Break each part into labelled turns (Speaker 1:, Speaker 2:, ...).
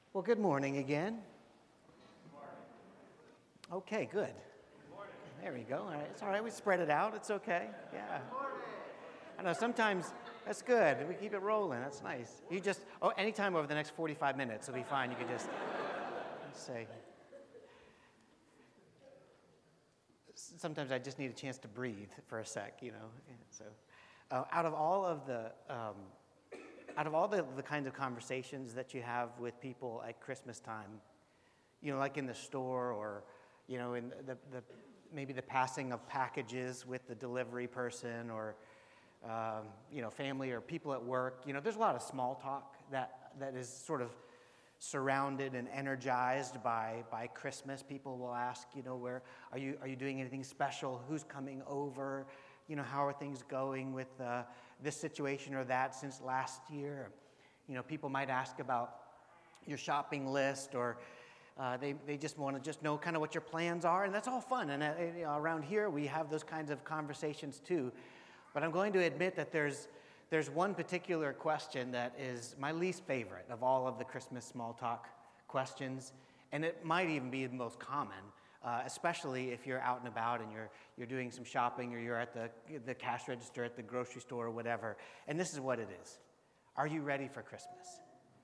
Speaker 1: Well, good morning again. Okay, good. There we go. All right, it's all right. We spread it out. It's okay. Yeah. I know sometimes that's good. We keep it rolling. That's nice. You just anytime over the next 45 minutes, it'll be fine. You can just say. Sometimes I just need a chance to breathe for a sec, you know. So, out of all the kinds of conversations that you have with people at Christmas time, you know, like in the store or, you know, in the maybe the passing of packages with the delivery person or, you know, family or people at work, you know, there's a lot of small talk that is sort of surrounded and energized by Christmas. People will ask, you know, where are you doing anything special? Who's coming over? You know, how are things going with this situation or that since last year? You know, people might ask about your shopping list, or they just want to know kind of what your plans are, and that's all fun. And you know, around here we have those kinds of conversations too. But I'm going to admit that there's one particular question that is my least favorite of all of the Christmas small talk questions, and it might even be the most common, especially if you're out and about and you're doing some shopping or you're at the cash register at the grocery store or whatever. And this is what it is: are you ready for Christmas?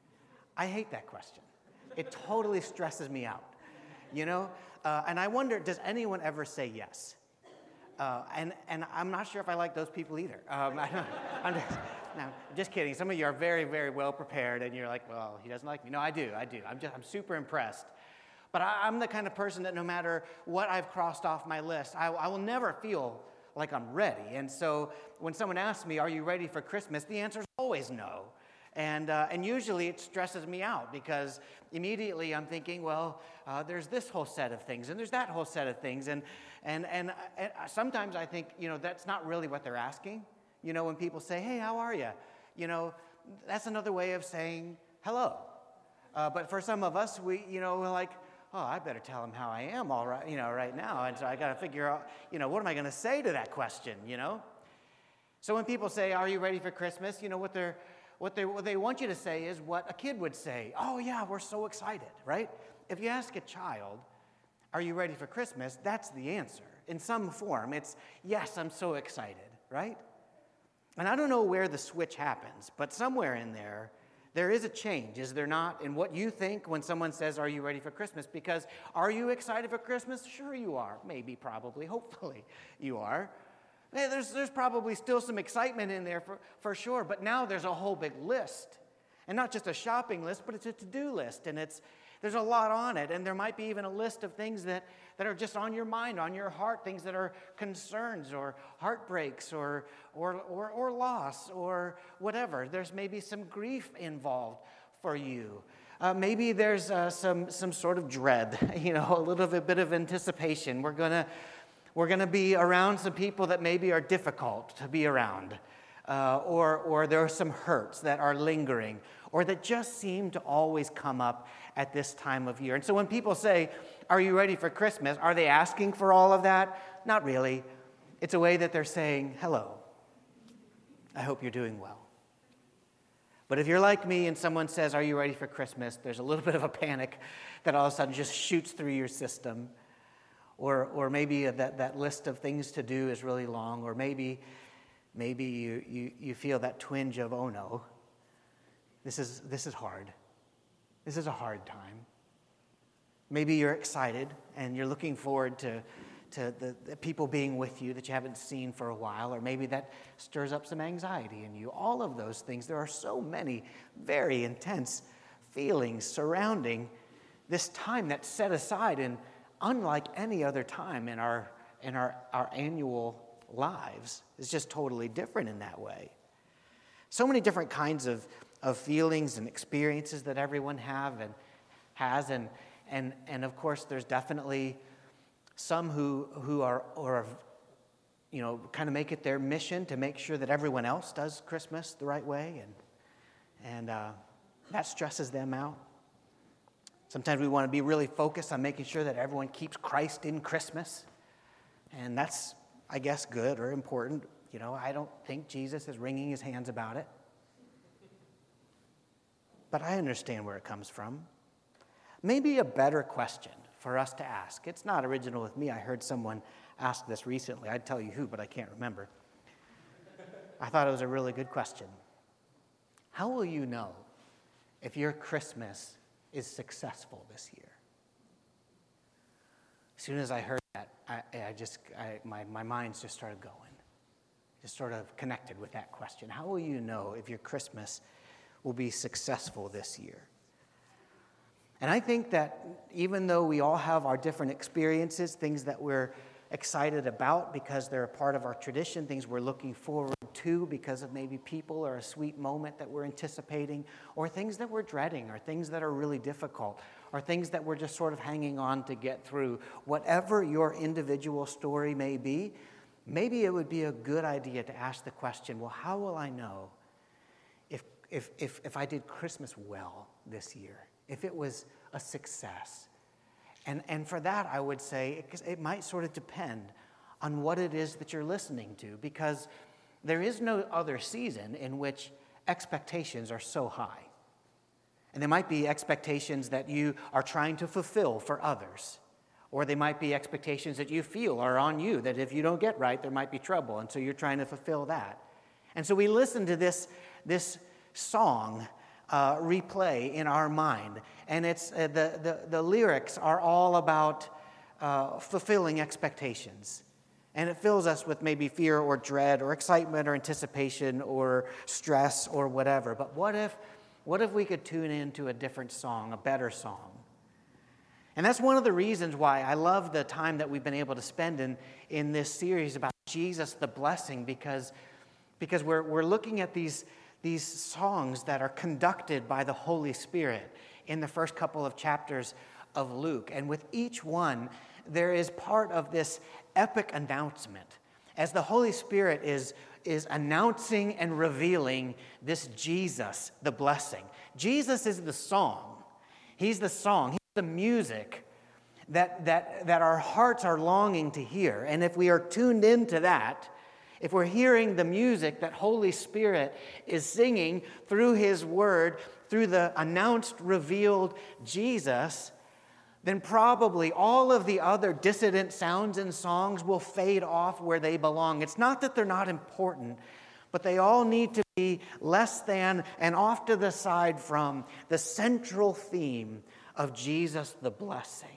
Speaker 1: I hate that question. It totally stresses me out, you know. And I wonder, does anyone ever say yes? And I'm not sure if I like those people either. I'm just kidding. Some of you are very, very well prepared, and you're like, well, he doesn't like me. No, I do. I'm super impressed. But I'm the kind of person that no matter what I've crossed off my list, I will never feel like I'm ready. And so when someone asks me, are you ready for Christmas? The answer is always no. And usually it stresses me out because immediately I'm thinking, well, there's this whole set of things and there's that whole set of things. And sometimes I think, you know, that's not really what they're asking. You know, when people say, hey, how are you? You know, that's another way of saying hello. But for some of us, we're like, oh, I better tell them how I am all right, you know, right now. And so I got to figure out, you know, what am I going to say to that question, you know? So when people say, are you ready for Christmas? You know, what they want you to say is what a kid would say. Oh, yeah, we're so excited, right? If you ask a child, are you ready for Christmas? That's the answer. In some form, it's, yes, I'm so excited, right? And I don't know where the switch happens, but somewhere in there is a change, is there not, in what you think when someone says, are you ready for Christmas? Because are you excited for Christmas? Sure you are. Maybe, probably, hopefully you are. There's probably still some excitement in there for sure, but now there's a whole big list. And not just a shopping list, but it's a to-do list, and there's a lot on it, and there might be even a list of things that are just on your mind, on your heart, things that are concerns or heartbreaks or loss or whatever. There's maybe some grief involved for you. Maybe there's some sort of dread, you know, a little bit of anticipation. We're going to be around some people that maybe are difficult to be around, or there are some hurts that are lingering, or that just seem to always come up at this time of year. And so when people say, are you ready for Christmas? Are they asking for all of that? Not really. It's a way that they're saying, hello, I hope you're doing well. But if you're like me and someone says, are you ready for Christmas? There's a little bit of a panic that all of a sudden just shoots through your system. Or maybe that list of things to do is really long, or maybe you feel that twinge of, oh no, this is hard. This is a hard time. Maybe you're excited and you're looking forward to the people being with you that you haven't seen for a while, or maybe that stirs up some anxiety in you. All of those things. There are so many very intense feelings surrounding this time that's set aside and unlike any other time in our annual lives. It's just totally different in that way. So many different kinds of feelings and experiences that everyone has, and of course there's definitely some who are you know, kind of make it their mission to make sure that everyone else does Christmas the right way, and that stresses them out. Sometimes we want to be really focused on making sure that everyone keeps Christ in Christmas. And that's, I guess, good or important. You know, I don't think Jesus is wringing his hands about it. But I understand where it comes from. maybe a better question for us to ask. It's not original with me. I heard someone ask this recently. I'd tell you who, but I can't remember. I thought it was a really good question. How will you know if your Christmas is successful this year? As soon as I heard that, my mind's just started going. Just sort of connected with that question. How will you know if your Christmas will be successful this year? And I think that even though we all have our different experiences, things that we're excited about because they're a part of our tradition, things we're looking forward to because of maybe people or a sweet moment that we're anticipating, or things that we're dreading, or things that are really difficult, or things that we're just sort of hanging on to get through, whatever your individual story may be, maybe it would be a good idea to ask the question, well, how will I know if I did Christmas well this year? If it was a success? And for that, I would say, it might sort of depend on what it is that you're listening to, because there is no other season in which expectations are so high. And there might be expectations that you are trying to fulfill for others, or they might be expectations that you feel are on you, that if you don't get right, there might be trouble, and so you're trying to fulfill that. And so we listen to this song replay in our mind, and it's the lyrics are all about fulfilling expectations, and it fills us with maybe fear or dread or excitement or anticipation or stress or whatever. But what if we could tune into a different song, a better song? And that's one of the reasons why I love the time that we've been able to spend in this series about Jesus the blessing, because we're looking at these songs that are conducted by the Holy Spirit in the first couple of chapters of Luke. And with each one, there is part of this epic announcement as the Holy Spirit is announcing and revealing this Jesus, the blessing. Jesus is the song. He's the song. He's the music that our hearts are longing to hear. And if we are tuned into that, if we're hearing the music that Holy Spirit is singing through His Word, through the announced, revealed Jesus, then probably all of the other dissident sounds and songs will fade off where they belong. It's not that they're not important, but they all need to be less than and off to the side from the central theme of Jesus the blessing.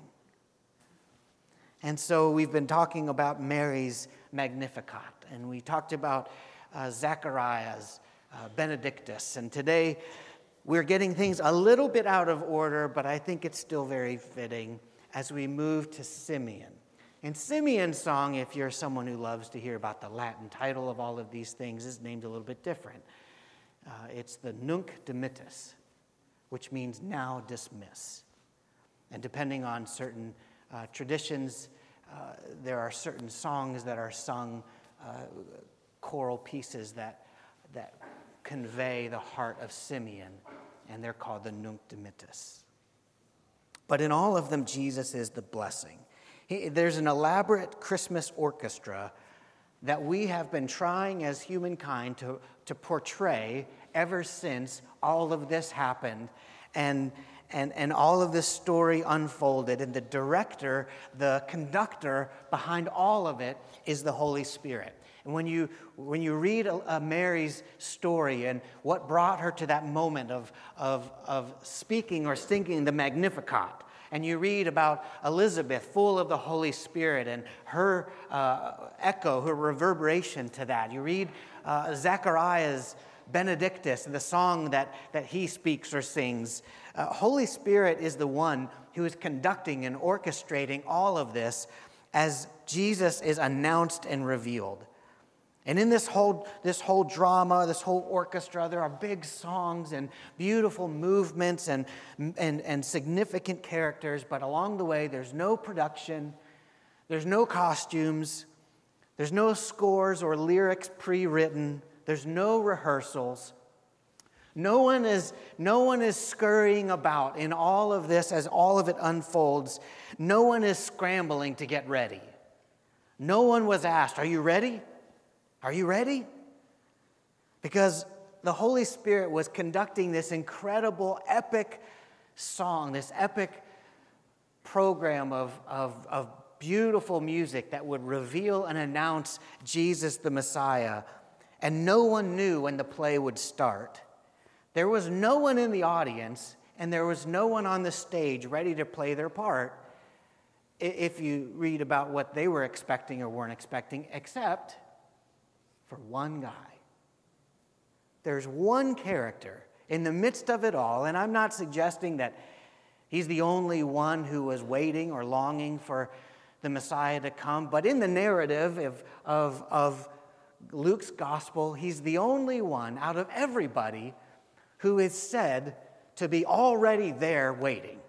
Speaker 1: And so we've been talking about Mary's Magnificat, and we talked about Zechariah's Benedictus, and today we're getting things a little bit out of order, but I think it's still very fitting as we move to Simeon. And Simeon's song, if you're someone who loves to hear about the Latin title of all of these things, is named a little bit different. It's the Nunc Dimittis, which means now dismiss. And depending on certain traditions, there are certain songs that are sung, choral pieces that convey the heart of Simeon, and they're called the Nunc Dimittis. But in all of them, Jesus is the blessing. There's an elaborate Christmas orchestra that we have been trying as humankind to portray ever since all of this happened and all of this story unfolded. And the director, the conductor behind all of it is the Holy Spirit. And when you read Mary's story and what brought her to that moment of speaking or singing the Magnificat, and you read about Elizabeth full of the Holy Spirit and her echo, her reverberation to that. You read Zechariah's Benedictus and the song that he speaks or sings. Holy Spirit is the one who is conducting and orchestrating all of this as Jesus is announced and revealed. And in this whole drama, this whole orchestra, there are big songs and beautiful movements and significant characters, but along the way, there's no production, there's no costumes, there's no scores or lyrics pre-written, there's no rehearsals. No one is scurrying about in all of this as all of it unfolds. No one is scrambling to get ready. No one was asked, "Are you ready? Are you ready?" Because the Holy Spirit was conducting this incredible, epic song, this epic program of beautiful music that would reveal and announce Jesus the Messiah, and no one knew when the play would start. There was no one in the audience, and there was no one on the stage ready to play their part, if you read about what they were expecting or weren't expecting, except for one guy. There's one character in the midst of it all, and I'm not suggesting that he's the only one who was waiting or longing for the Messiah to come, but in the narrative of Luke's gospel, he's the only one out of everybody who is said to be already there waiting.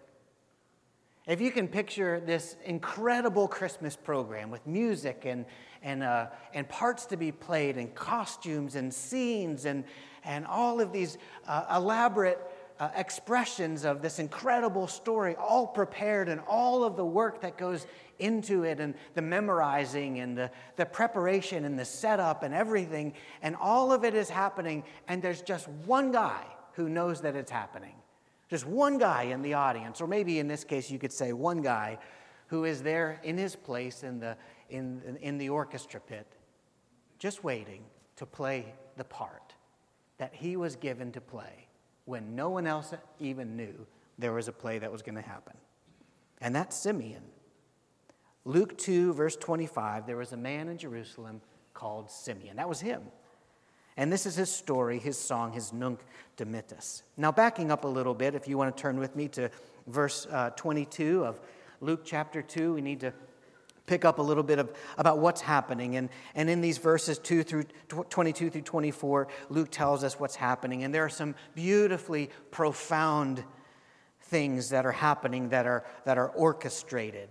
Speaker 1: If you can picture this incredible Christmas program with music and parts to be played and costumes and scenes and all of these elaborate expressions of this incredible story, all prepared, and all of the work that goes into it, and the memorizing and the preparation and the setup and everything, and all of it is happening, and there's just one guy who knows that it's happening. Just one guy in the audience, or maybe in this case you could say one guy who is there in his place in the orchestra pit, just waiting to play the part that he was given to play when no one else even knew there was a play that was going to happen. And that's Simeon. Luke 2, verse 25, there was a man in Jerusalem called Simeon. That was him. And this is his story, his song, his Nunc Dimittis. Now, backing up a little bit, if you want to turn with me to verse 22 of Luke chapter 2, we need to pick up a little bit about what's happening. And in these verses 22 through 24, Luke tells us what's happening. And there are some beautifully profound things that are happening that are orchestrated.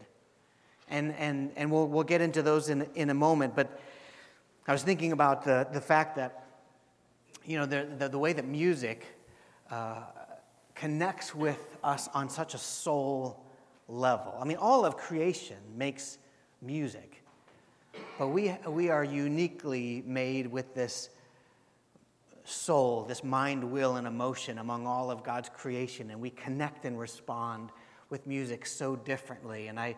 Speaker 1: And we'll get into those in a moment. But I was thinking about the fact that, the way that music connects with us on such a soul level. I mean, all of creation makes music, but we are uniquely made with this soul, this mind, will, and emotion among all of God's creation, and we connect and respond with music so differently. And I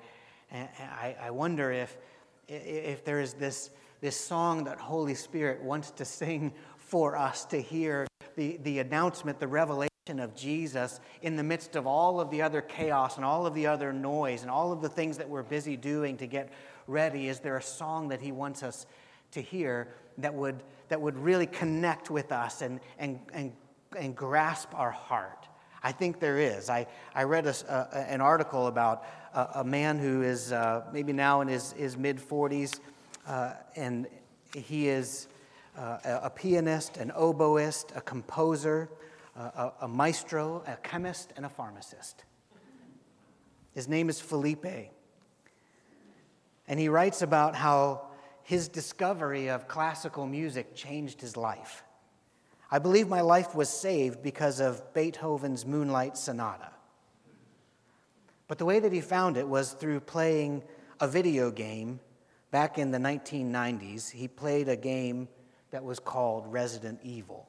Speaker 1: wonder if there is this song that Holy Spirit wants to sing for us to hear the announcement, the revelation of Jesus in the midst of all of the other chaos and all of the other noise and all of the things that we're busy doing to get ready. Is there a song that he wants us to hear that would really connect with us and grasp our heart? I think there is. I read an article about a man who is maybe now in his mid-40s, and he is a pianist, an oboist, a composer, a maestro, a chemist, and a pharmacist. His name is Felipe. And he writes about how his discovery of classical music changed his life. I believe my life was saved because of Beethoven's Moonlight Sonata. But the way that he found it was through playing a video game back in the 1990s. He played a game that was called Resident Evil.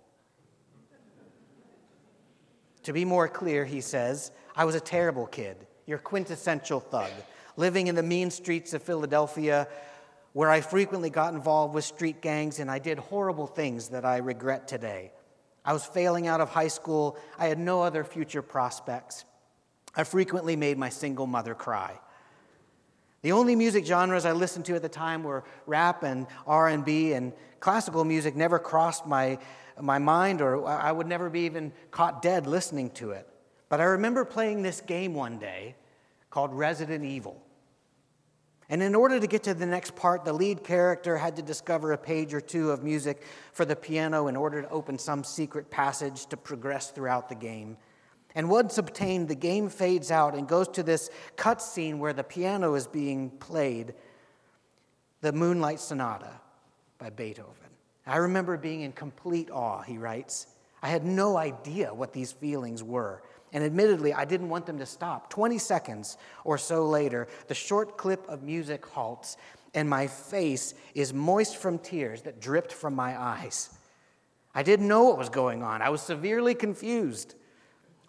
Speaker 1: To be more clear, he says, I was a terrible kid, your quintessential thug, living in the mean streets of Philadelphia, where I frequently got involved with street gangs, and I did horrible things that I regret today. I was failing out of high school. I had no other future prospects. I frequently made my single mother cry. The only music genres I listened to at the time were rap and R&B, and classical music never crossed my mind, or I would never be even caught dead listening to it. But I remember playing this game one day called Resident Evil. And in order to get to the next part, the lead character had to discover a page or two of music for the piano in order to open some secret passage to progress throughout the game. And once obtained, the game fades out and goes to this cutscene where the piano is being played, the Moonlight Sonata by Beethoven. I remember being in complete awe, he writes. I had no idea what these feelings were. And admittedly, I didn't want them to stop. 20 seconds or so later, the short clip of music halts, and my face is moist from tears that dripped from my eyes. I didn't know what was going on. I was severely confused.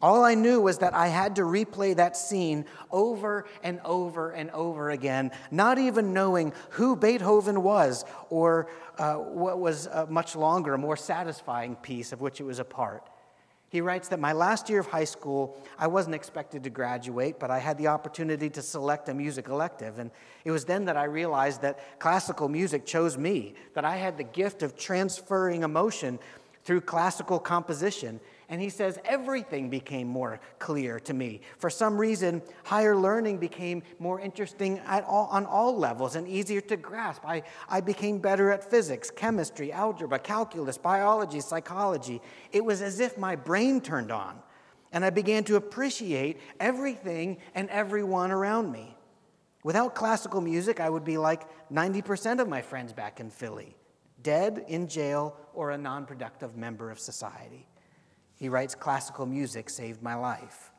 Speaker 1: All I knew was that I had to replay that scene over and over and over again, not even knowing who Beethoven was or what was a much longer, more satisfying piece of which it was a part. He writes that my last year of high school, I wasn't expected to graduate, but I had the opportunity to select a music elective. And it was then that I realized that classical music chose me, that I had the gift of transferring emotion through classical composition. And he says everything became more clear to me. For some reason, higher learning became more interesting on all levels and easier to grasp. I became better at physics, chemistry, algebra, calculus, biology, psychology. It was as if my brain turned on, and I began to appreciate everything and everyone around me. Without classical music, I would be like 90% of my friends back in Philly, dead, in jail, or a non-productive member of society. He writes, classical music saved my life.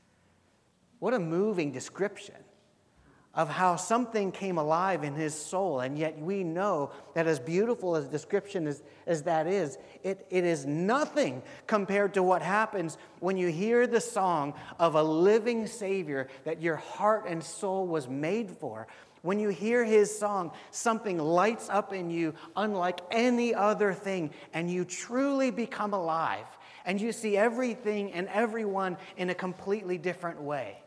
Speaker 1: What a moving description of how something came alive in his soul, and yet we know that as beautiful as description as that is, it is nothing compared to what happens when you hear the song of a living Savior that your heart and soul was made for. When you hear his song, something lights up in you unlike any other thing, and you truly become alive. And you see everything and everyone in a completely different way.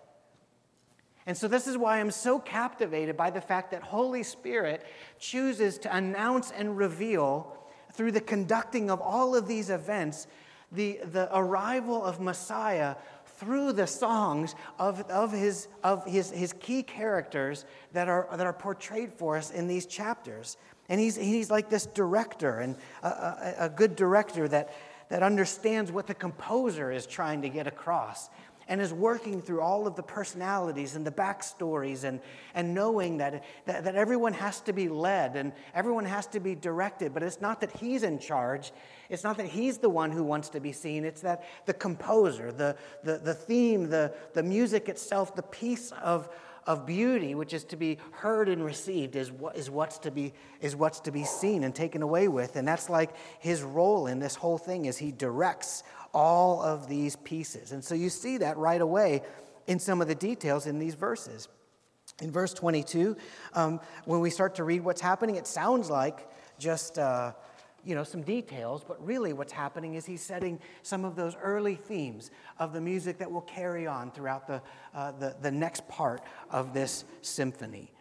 Speaker 1: And so this is why I'm so captivated by the fact that Holy Spirit chooses to announce and reveal through the conducting of all of these events the arrival of Messiah through the songs of his key characters that are portrayed for us in these chapters. And he's like this director, and a good director that understands what the composer is trying to get across and is working through all of the personalities and the backstories and knowing that everyone has to be led and everyone has to be directed. But it's not that he's in charge. It's not that he's the one who wants to be seen. It's that the composer, the theme, the music itself, the piece of beauty, which is to be heard and received, is what's to be seen and taken away with. And that's like his role in this whole thing, is he directs all of these pieces. And so you see that right away in some of the details in these verses. In verse 22, when we start to read what's happening, it sounds like just some details, but really what's happening is he's setting some of those early themes of the music that will carry on throughout the next part of this symphony.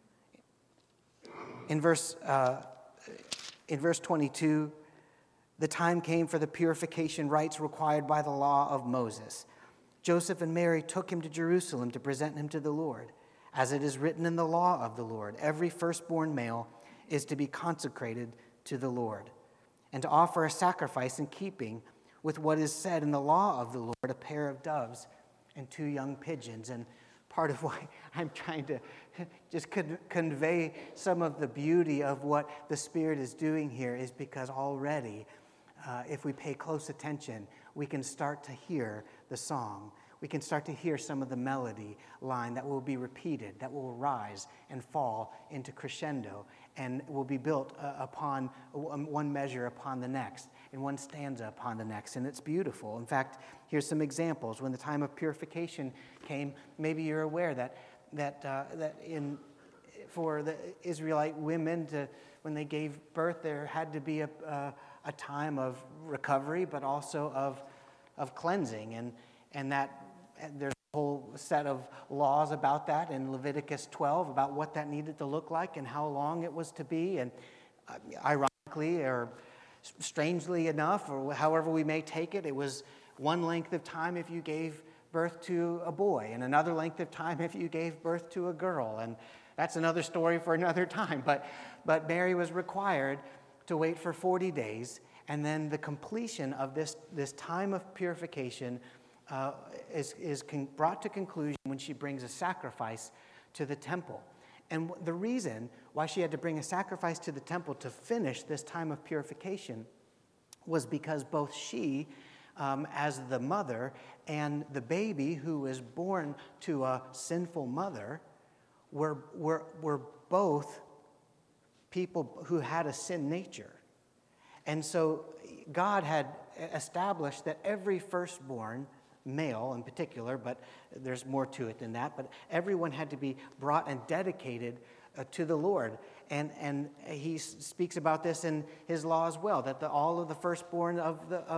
Speaker 1: In verse 22, the time came for the purification rites required by the law of Moses. Joseph and Mary took him to Jerusalem to present him to the Lord. As it is written in the law of the Lord, every firstborn male is to be consecrated to the Lord, and to offer a sacrifice in keeping with what is said in the law of the Lord, a pair of doves and 2 young pigeons. And part of why I'm trying to just convey some of the beauty of what the Spirit is doing here is because already, if we pay close attention, we can start to hear the song. We can start to hear some of the melody line that will be repeated, that will rise and fall into crescendo, and will be built upon one measure upon the next, and one stanza upon the next, and it's beautiful. In fact, here's some examples. When the time of purification came, maybe you're aware that for the Israelite women when they gave birth, there had to be a time of recovery, but also of cleansing, and that there's a whole set of laws about that in Leviticus 12 about what that needed to look like and how long it was to be. And ironically or strangely enough, or however we may take it, it was one length of time if you gave birth to a boy and another length of time if you gave birth to a girl. And that's another story for another time. But Mary was required to wait for 40 days, and then the completion of this time of purification is brought to conclusion when she brings a sacrifice to the temple. And the reason why she had to bring a sacrifice to the temple to finish this time of purification was because both she, as the mother, and the baby who was born to a sinful mother were both people who had a sin nature. And so God had established that every firstborn male in particular, but there's more to it than that. But everyone had to be brought and dedicated to the Lord. And he speaks about this in his law as well, that all of the firstborn of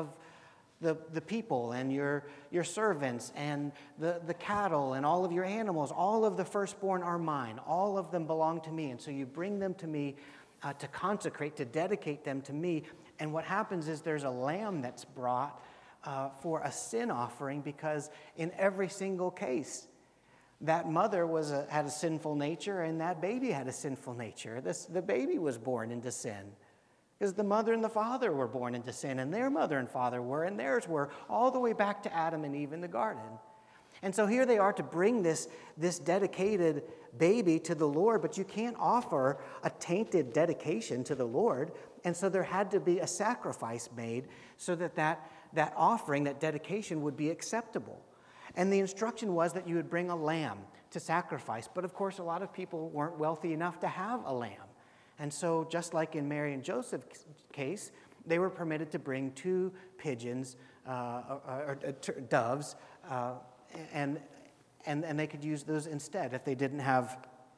Speaker 1: the people and your servants and the cattle and all of your animals, all of the firstborn are mine. All of them belong to me. And so you bring them to me to consecrate, to dedicate them to me. And what happens is there's a lamb that's brought for a sin offering, because in every single case, that mother had a sinful nature and that baby had a sinful nature. The baby was born into sin because the mother and the father were born into sin, and their mother and father were, and theirs were, all the way back to Adam and Eve in the garden. And so here they are to bring this dedicated baby to the Lord, but you can't offer a tainted dedication to the Lord. And so there had to be a sacrifice made so that offering, that dedication, would be acceptable. And the instruction was that you would bring a lamb to sacrifice. But of course, a lot of people weren't wealthy enough to have a lamb. And so just like in Mary and Joseph's case, they were permitted to bring 2 pigeons or doves, and they could use those instead if they didn't have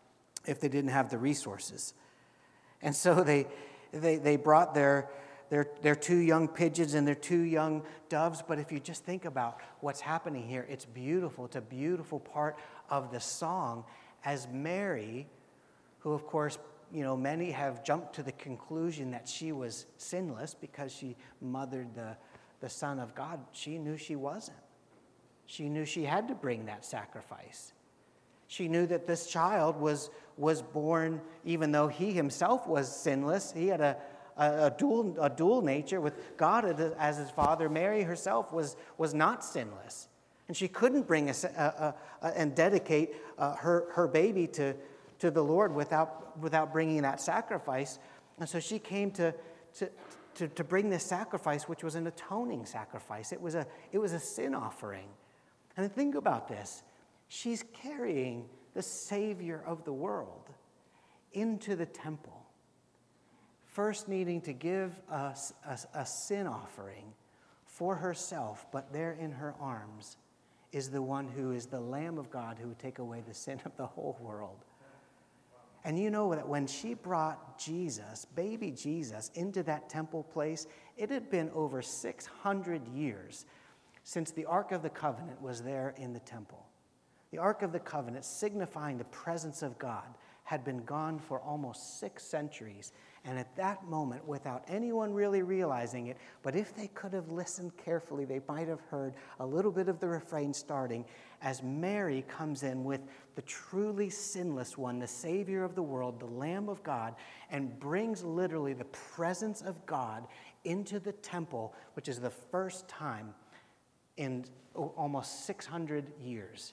Speaker 1: the resources. And so they brought their 2 young pigeons and their 2 young doves. But if you just think about what's happening here, it's beautiful. It's a beautiful part of the song as Mary, who of course, many have jumped to the conclusion that she was sinless because she mothered the Son of God. She knew she wasn't. She knew she had to bring that sacrifice. She knew that this child was born, even though he himself was sinless. He had a dual nature with God as his father. Mary herself was not sinless, and she couldn't bring and dedicate her baby to the Lord without bringing that sacrifice. And so she came to bring this sacrifice, which was an atoning sacrifice. It was a sin offering. And think about this. She's carrying the Savior of the world into the temple, first needing to give a sin offering for herself, but there in her arms is the one who is the Lamb of God who would take away the sin of the whole world. And you know that when she brought Jesus, baby Jesus, into that temple place, it had been over 600 years since the Ark of the Covenant was there in the temple. The Ark of the Covenant, signifying the presence of God, had been gone for almost 6 centuries. And at that moment, without anyone really realizing it, but if they could have listened carefully, they might have heard a little bit of the refrain starting as Mary comes in with the truly sinless one, the Savior of the world, the Lamb of God, and brings literally the presence of God into the temple, which is the first time in almost 600 years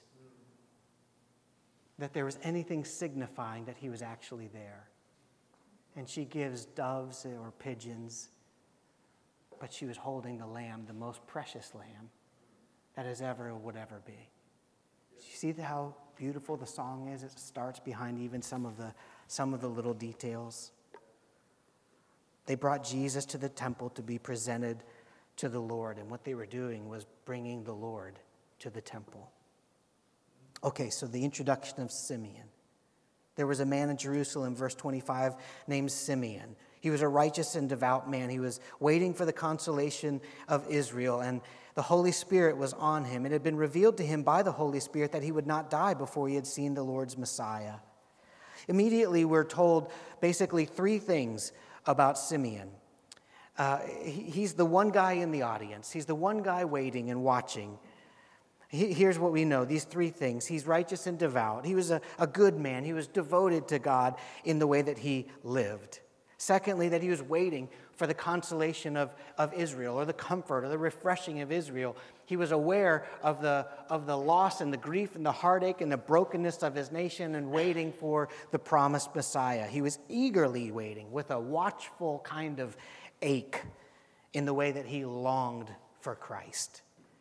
Speaker 1: that there was anything signifying that he was actually there. And she gives doves or pigeons, but she was holding the lamb, the most precious lamb that would ever be. You see how beautiful the song is? It starts behind even some of the little details. They brought Jesus to the temple to be presented to the Lord, and what they were doing was bringing the Lord to the temple. Okay, so the introduction of Simeon. There was a man in Jerusalem, verse 25, named Simeon. He was a righteous and devout man. He was waiting for the consolation of Israel, and the Holy Spirit was on him. It had been revealed to him by the Holy Spirit that he would not die before he had seen the Lord's Messiah. Immediately, we're told basically 3 things about Simeon. He's the one guy in the audience. He's the one guy waiting and watching. Here's what we know, these 3 things. He's righteous and devout. He was a good man. He was devoted to God in the way that he lived. Secondly, that he was waiting for the consolation of Israel, or the comfort or the refreshing of Israel. He was aware of the loss and the grief and the heartache and the brokenness of his nation and waiting for the promised Messiah. He was eagerly waiting with a watchful kind of ache in the way that he longed for Christ.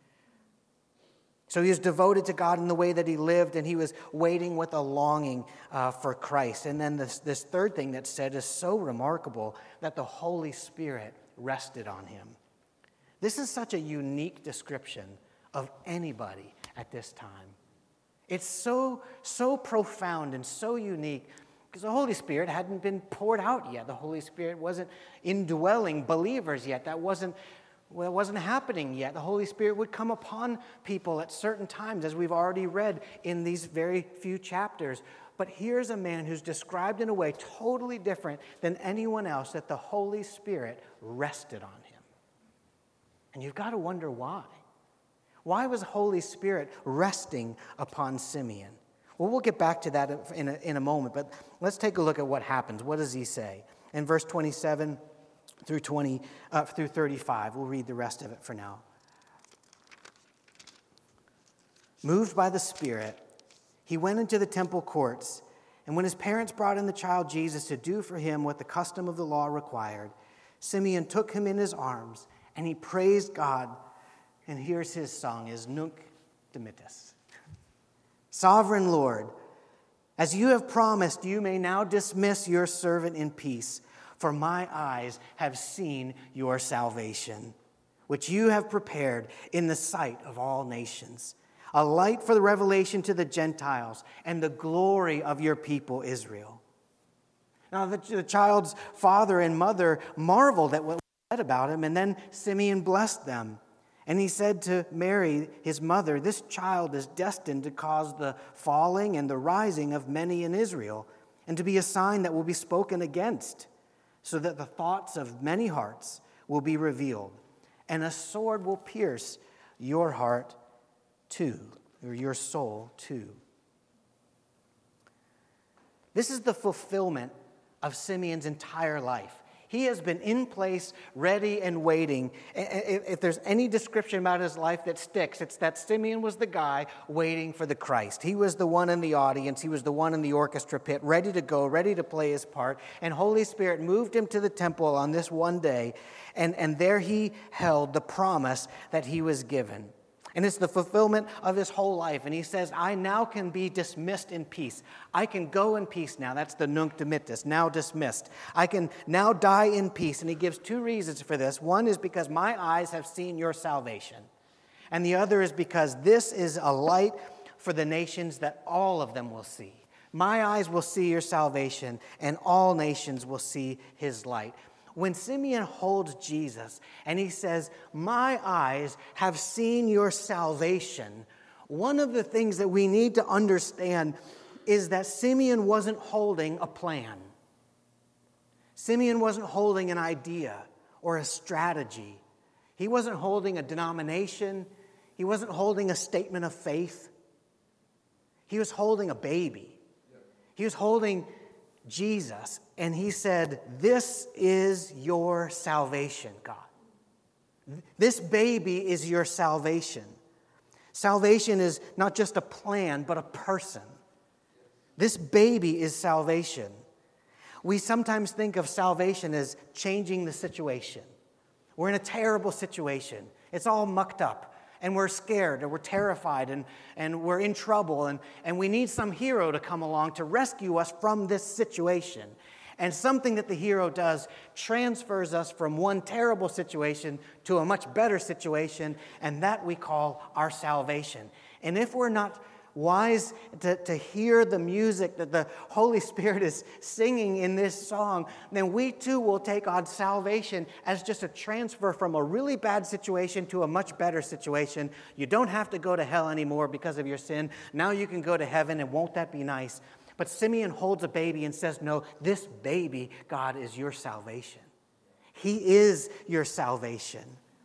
Speaker 1: So he was devoted to God in the way that he lived, and he was waiting with a longing for Christ. And then this third thing that's said is so remarkable, that the Holy Spirit rested on him. This is such a unique description of anybody at this time. It's so profound and so unique because the Holy Spirit hadn't been poured out yet. The Holy Spirit wasn't indwelling believers yet. That wasn't happening yet. The Holy Spirit would come upon people at certain times, as we've already read in these very few chapters. But here's a man who's described in a way totally different than anyone else, that the Holy Spirit rested on him. And you've got to wonder why. Why was the Holy Spirit resting upon Simeon? Well, we'll get back to that in a moment, but let's take a look at what happens. What does he say? In verse 27 through 35, we'll read the rest of it for now. Moved by the Spirit, he went into the temple courts, and when his parents brought in the child Jesus to do for him what the custom of the law required, Simeon took him in his arms, and he praised God. And here's his song, his Nunc Dimittis. Sovereign Lord, as you have promised, you may now dismiss your servant in peace, for my eyes have seen your salvation, which you have prepared in the sight of all nations, a light for the revelation to the Gentiles and the glory of your people Israel. Now the child's father and mother marveled at what was said about him, and then Simeon blessed them. And he said to Mary, his mother, this child is destined to cause the falling and the rising of many in Israel, and to be a sign that will be spoken against, so that the thoughts of many hearts will be revealed, and a sword will pierce your heart too, or your soul too. This is the fulfillment of Simeon's entire life. He has been in place, ready and waiting. If there's any description about his life that sticks, it's that Simeon was the guy waiting for the Christ. He was the one in the audience. He was the one in the orchestra pit, ready to go, ready to play his part. And Holy Spirit moved him to the temple on this one day, and there he held the promise that he was given. And it's the fulfillment of his whole life. And he says, I now can be dismissed in peace. I can go in peace now. That's the Nunc Dimittis, now dismissed. I can now die in peace. And he gives two reasons for this. One is because my eyes have seen your salvation. And the other is because this is a light for the nations that all of them will see. My eyes will see your salvation, and all nations will see his light. When Simeon holds Jesus and he says, my eyes have seen your salvation, one of the things that we need to understand is that Simeon wasn't holding a plan. Simeon wasn't holding an idea or a strategy. He wasn't holding a denomination. He wasn't holding a statement of faith. He was holding a baby. He was holding Jesus, and he said, this is your salvation, God. This baby is your salvation. Salvation is not just a plan, but a person. This baby is salvation. We sometimes think of salvation as changing the situation. We're in a terrible situation. It's all mucked up. And we're scared, or we're terrified, and we're in trouble, and we need some hero to come along to rescue us from this situation. And something that the hero does transfers us from one terrible situation to a much better situation, and that we call our salvation. And if we're not wise to hear the music that the Holy Spirit is singing in this song, then we too will take on salvation as just a transfer from a really bad situation to a much better situation. You don't have to go to hell anymore because of your sin. Now you can go to heaven, and won't that be nice? But Simeon holds a baby and says, no, this baby, God, is your salvation. He is your salvation.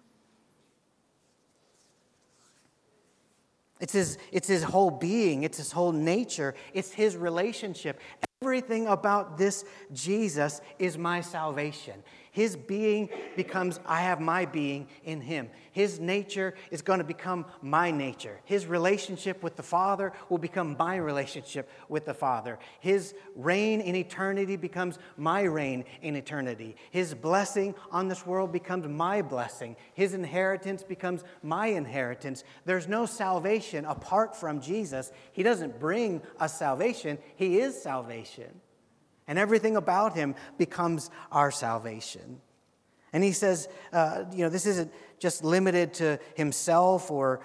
Speaker 1: It's his whole being. It's his whole nature. It's his relationship. Everything about this Jesus is my salvation. His being becomes, I have my being in him. His nature is going to become my nature. His relationship with the Father will become my relationship with the Father. His reign in eternity becomes my reign in eternity. His blessing on this world becomes my blessing. His inheritance becomes my inheritance. There's no salvation apart from Jesus. He doesn't bring us salvation. He is salvation. And everything about him becomes our salvation. And he says, this isn't just limited to himself or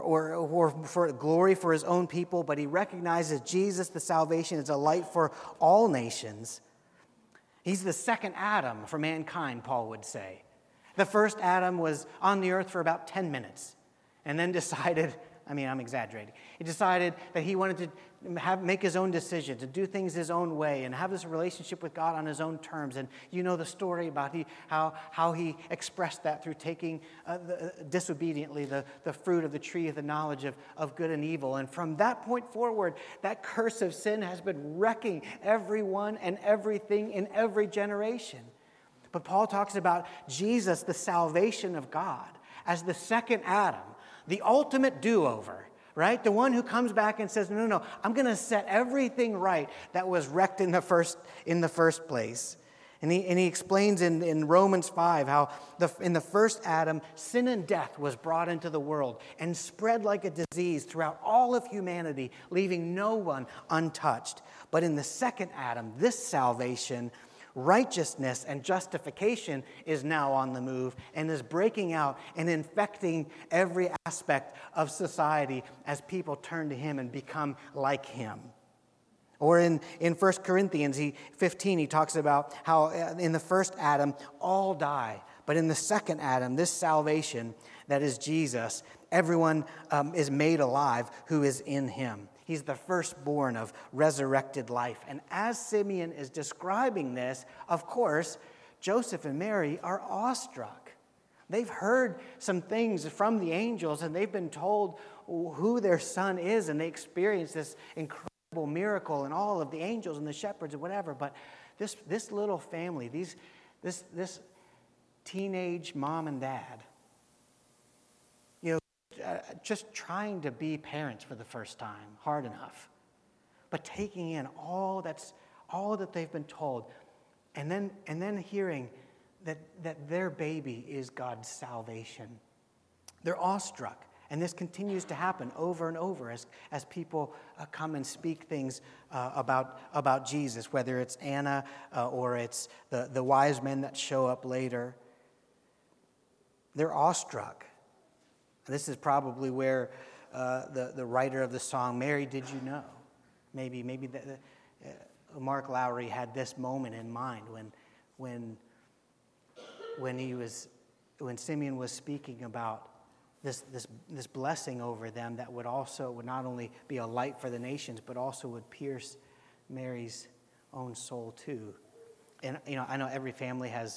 Speaker 1: for glory for his own people, but he recognizes Jesus, the salvation, is a light for all nations. He's the second Adam for mankind, Paul would say. The first Adam was on the earth for about 10 minutes and then decided, I'm exaggerating. He decided that he wanted to make his own decision, to do things his own way and have this relationship with God on his own terms. And you know the story about how he expressed that through taking disobediently the fruit of the tree of the knowledge of good and evil. And from that point forward, that curse of sin has been wrecking everyone and everything in every generation. But Paul talks about Jesus, the salvation of God, as the second Adam, the ultimate do-over, right? The one who comes back and says, no, I'm going to set everything right that was wrecked in the first place. And he explains in Romans 5 how in the first Adam, sin and death was brought into the world and spread like a disease throughout all of humanity, leaving no one untouched. But in the second Adam, this salvation, righteousness and justification is now on the move and is breaking out and infecting every aspect of society as people turn to him and become like him. Or in 1 Corinthians 15, he talks about how in the first Adam, all die. But in the second Adam, this salvation that is Jesus, everyone is made alive who is in him. He's the firstborn of resurrected life. And as Simeon is describing this, of course, Joseph and Mary are awestruck. They've heard some things from the angels, and they've been told who their son is, and they experience this incredible miracle and all of the angels and the shepherds and whatever. But this little family, this teenage mom and dad, just trying to be parents for the first time, hard enough. But taking in all that they've been told, and then hearing that their baby is God's salvation. They're awestruck, and this continues to happen over and over as people come and speak things about Jesus, whether it's Anna or it's the wise men that show up later. They're awestruck. This is probably where the writer of the song, Mary, Did You Know? Maybe Mark Lowry had this moment in mind when Simeon was speaking about this blessing over them that would not only be a light for the nations, but also would pierce Mary's own soul too. And I know every family has,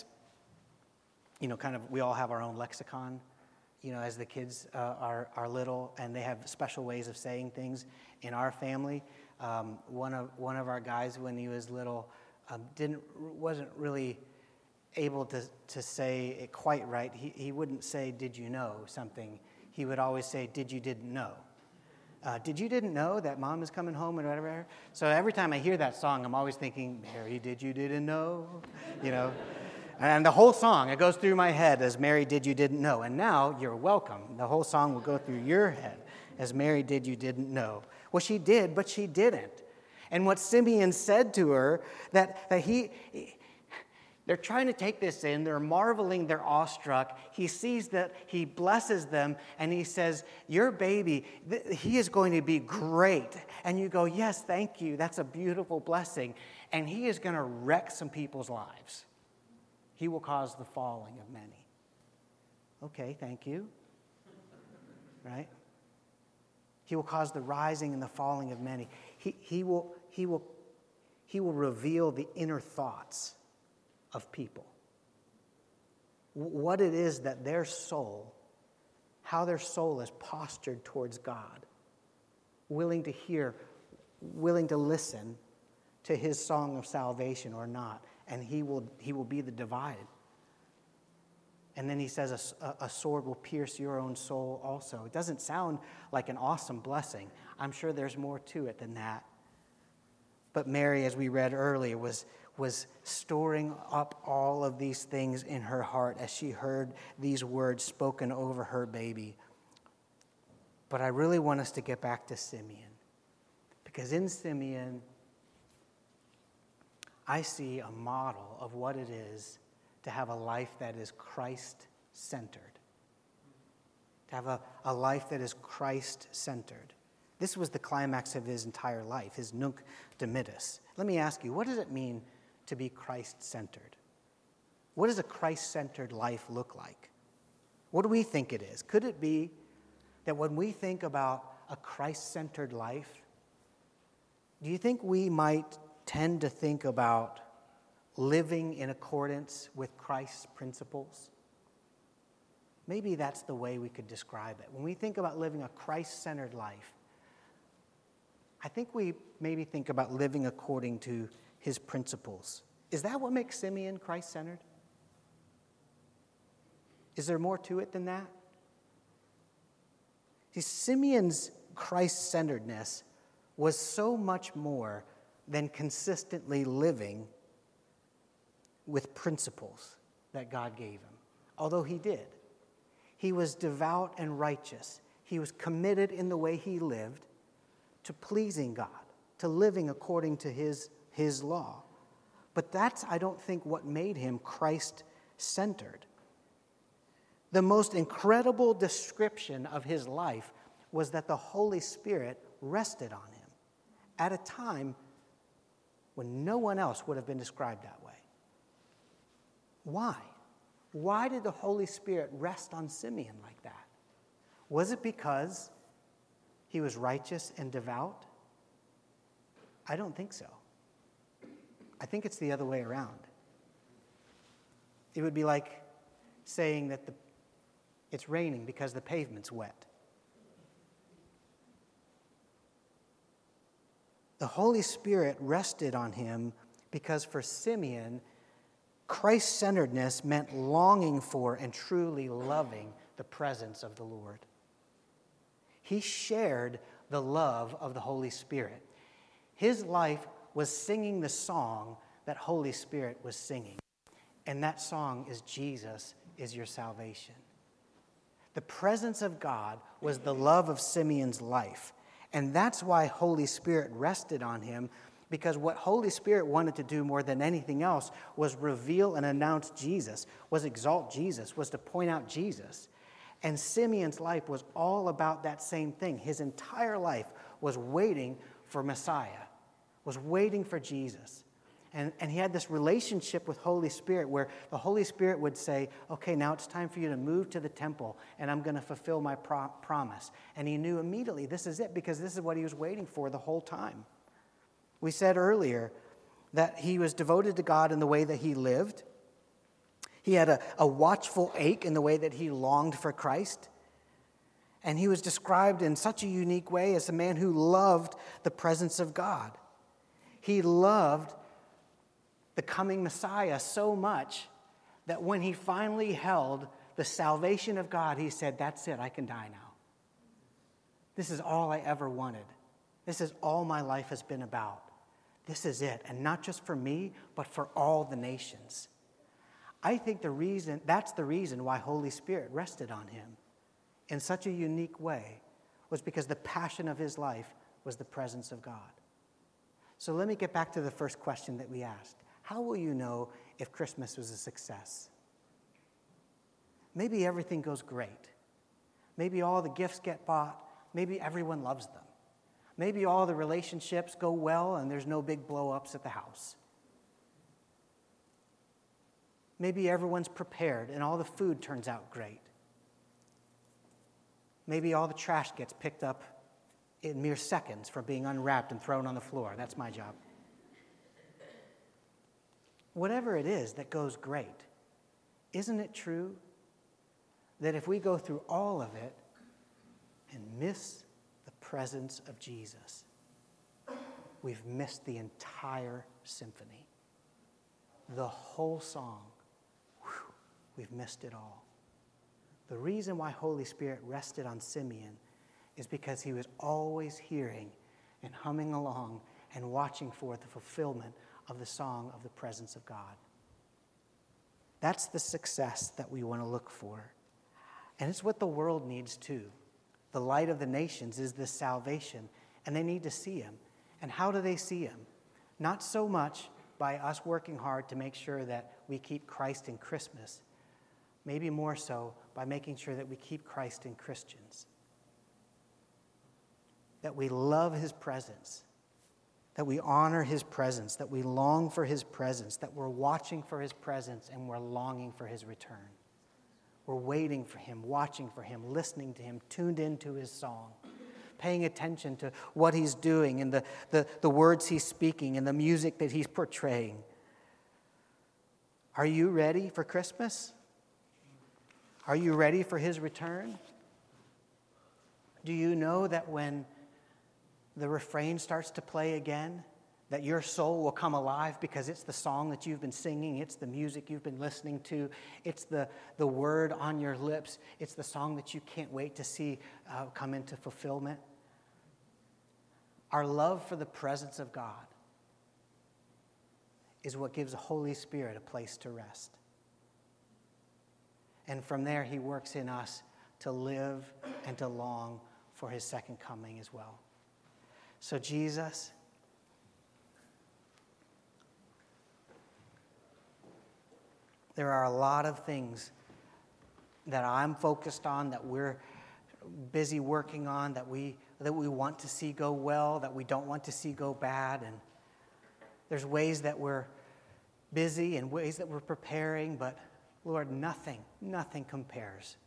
Speaker 1: we all have our own lexicon. As the kids are little, and they have special ways of saying things. In our family, one of our guys, when he was little, wasn't really able to say it quite right. He wouldn't say, "Did you know something?" He would always say, "Did you didn't know?" Did you didn't know that mom is coming home and whatever? So every time I hear that song, I'm always thinking, "Mary, did you didn't know?" And the whole song, it goes through my head as Mary, Did You Didn't Know? And now, you're welcome. The whole song will go through your head as Mary, Did You Didn't Know? Well, she did, but she didn't. And what Simeon said to her, that they're trying to take this in, they're marveling, they're awestruck. He sees that, he blesses them, and he says, your baby, he is going to be great. And you go, yes, thank you, that's a beautiful blessing. And he is going to wreck some people's lives. He will cause the falling of many. Okay, thank you. Right? He will cause the rising and the falling of many. He will reveal the inner thoughts of people. What it is that their soul, how their soul is postured towards God, willing to hear, willing to listen to his song of salvation or not. And he will be the divide. And then he says a sword will pierce your own soul also. It doesn't sound like an awesome blessing. I'm sure there's more to it than that. But Mary, as we read earlier, was storing up all of these things in her heart as she heard these words spoken over her baby. But I really want us to get back to Simeon. Because in Simeon, I see a model of what it is to have a life that is Christ-centered. To have a life that is Christ-centered. This was the climax of his entire life, his nunc dimittis. Let me ask you, what does it mean to be Christ-centered? What does a Christ-centered life look like? What do we think it is? Could it be that when we think about a Christ-centered life, do you think we might tend to think about living in accordance with Christ's principles? Maybe that's the way we could describe it. When we think about living a Christ-centered life, I think we maybe think about living according to his principles. Is that what makes Simeon Christ-centered? Is there more to it than that? See, Simeon's Christ-centeredness was so much more than consistently living with principles that God gave him, although he did. He was devout and righteous. He was committed in the way he lived to pleasing God, to living according to his law. But that's, I don't think, what made him Christ-centered. The most incredible description of his life was that the Holy Spirit rested on him at a time when no one else would have been described that way. Why? Why did the Holy Spirit rest on Simeon like that? Was it because he was righteous and devout? I don't think so. I think it's the other way around. It would be like saying that it's raining because the pavement's wet. The Holy Spirit rested on him because for Simeon, Christ-centeredness meant longing for and truly loving the presence of the Lord. He shared the love of the Holy Spirit. His life was singing the song that Holy Spirit was singing. And that song is Jesus is your salvation. The presence of God was the love of Simeon's life. And that's why Holy Spirit rested on him, because what Holy Spirit wanted to do more than anything else was reveal and announce Jesus, was exalt Jesus, was to point out Jesus. And Simeon's life was all about that same thing. His entire life was waiting for Messiah, was waiting for Jesus. And he had this relationship with Holy Spirit where the Holy Spirit would say, okay, now it's time for you to move to the temple, and I'm going to fulfill my promise. And he knew immediately this is it, because this is what he was waiting for the whole time. We said earlier that he was devoted to God in the way that he lived. He had a watchful ache in the way that he longed for Christ. And he was described in such a unique way as a man who loved the presence of God. He loved the coming Messiah so much that when he finally held the salvation of God, he said, that's it, I can die now. This is all I ever wanted. This is all my life has been about. This is it, and not just for me, but for all the nations. I think that's the reason why Holy Spirit rested on him in such a unique way, was because the passion of his life was the presence of God. So let me get back to the first question that we asked. How will you know if Christmas was a success? Maybe everything goes great. Maybe all the gifts get bought. Maybe everyone loves them. Maybe all the relationships go well and there's no big blow-ups at the house. Maybe everyone's prepared and all the food turns out great. Maybe all the trash gets picked up in mere seconds from being unwrapped and thrown on the floor. That's my job. Whatever it is that goes great, isn't it true that if we go through all of it and miss the presence of Jesus, we've missed the entire symphony, the whole song? Whew, we've missed it all. The reason why Holy Spirit rested on Simeon is because he was always hearing and humming along and watching for the fulfillment of the song of the presence of God. That's the success that we want to look for. And it's what the world needs too. The light of the nations is this salvation, and they need to see him. And how do they see him? Not so much by us working hard to make sure that we keep Christ in Christmas, maybe more so by making sure that we keep Christ in Christians. That we love his presence, that we honor his presence, that we long for his presence, that we're watching for his presence and we're longing for his return. We're waiting for him, watching for him, listening to him, tuned into his song, paying attention to what he's doing and the words he's speaking and the music that he's portraying. Are you ready for Christmas? Are you ready for his return? Do you know that when the refrain starts to play again, that your soul will come alive because it's the song that you've been singing, it's the music you've been listening to, it's the word on your lips, it's the song that you can't wait to see come into fulfillment? Our love for the presence of God is what gives the Holy Spirit a place to rest. And from there, he works in us to live and to long for his second coming as well. So Jesus, there are a lot of things that I'm focused on, that we're busy working on, that we want to see go well, that we don't want to see go bad. And there's ways that we're busy and ways that we're preparing, but Lord, nothing compares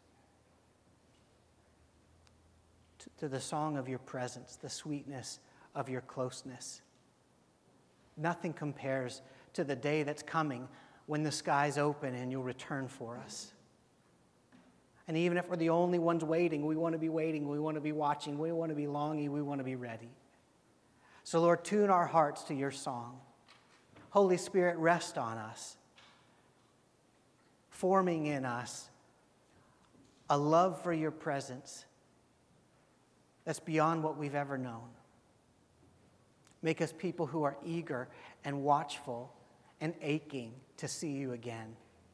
Speaker 1: to the song of your presence, the sweetness of your closeness. Nothing compares to the day that's coming when the skies open and you'll return for us. And even if we're the only ones waiting, we want to be waiting, we want to be watching, we want to be longing, we want to be ready. So Lord, tune our hearts to your song. Holy Spirit, rest on us, forming in us a love for your presence that's beyond what we've ever known. Make us people who are eager and watchful and aching to see you again.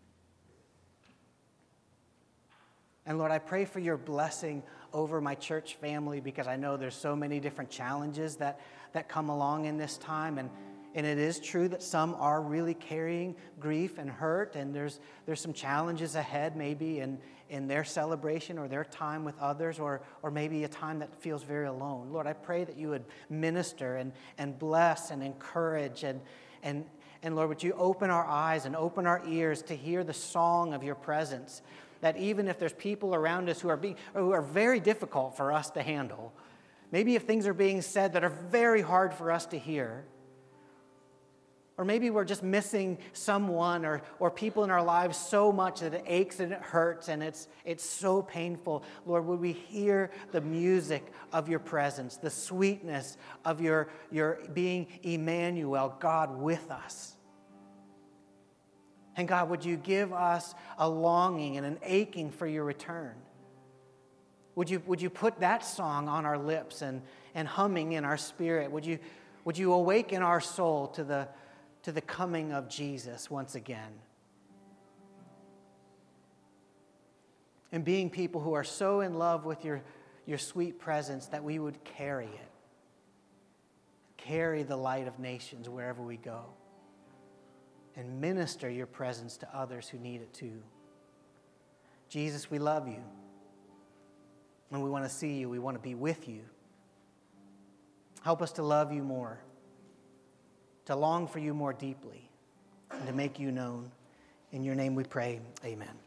Speaker 1: And Lord, I pray for your blessing over my church family, because I know there's so many different challenges that come along in this time. And it is true that some are really carrying grief and hurt, and there's some challenges ahead maybe in their celebration or their time with others, or maybe a time that feels very alone. Lord, I pray that you would minister and bless and encourage, and Lord, would you open our eyes and open our ears to hear the song of your presence, that even if there's people around us who are very difficult for us to handle, maybe if things are being said that are very hard for us to hear, or maybe we're just missing someone or people in our lives so much that it aches and it hurts and it's so painful. Lord, would we hear the music of your presence, the sweetness of your being Emmanuel, God with us. And God, would you give us a longing and an aching for your return? Would you put that song on our lips and humming in our spirit? Would you awaken our soul to the coming of Jesus once again? And being people who are so in love with your sweet presence that we would carry it. Carry the light of nations wherever we go. And minister your presence to others who need it too. Jesus, we love you. And we want to see you. We want to be with you. Help us to love you more, to long for you more deeply, and to make you known. In your name we pray, amen.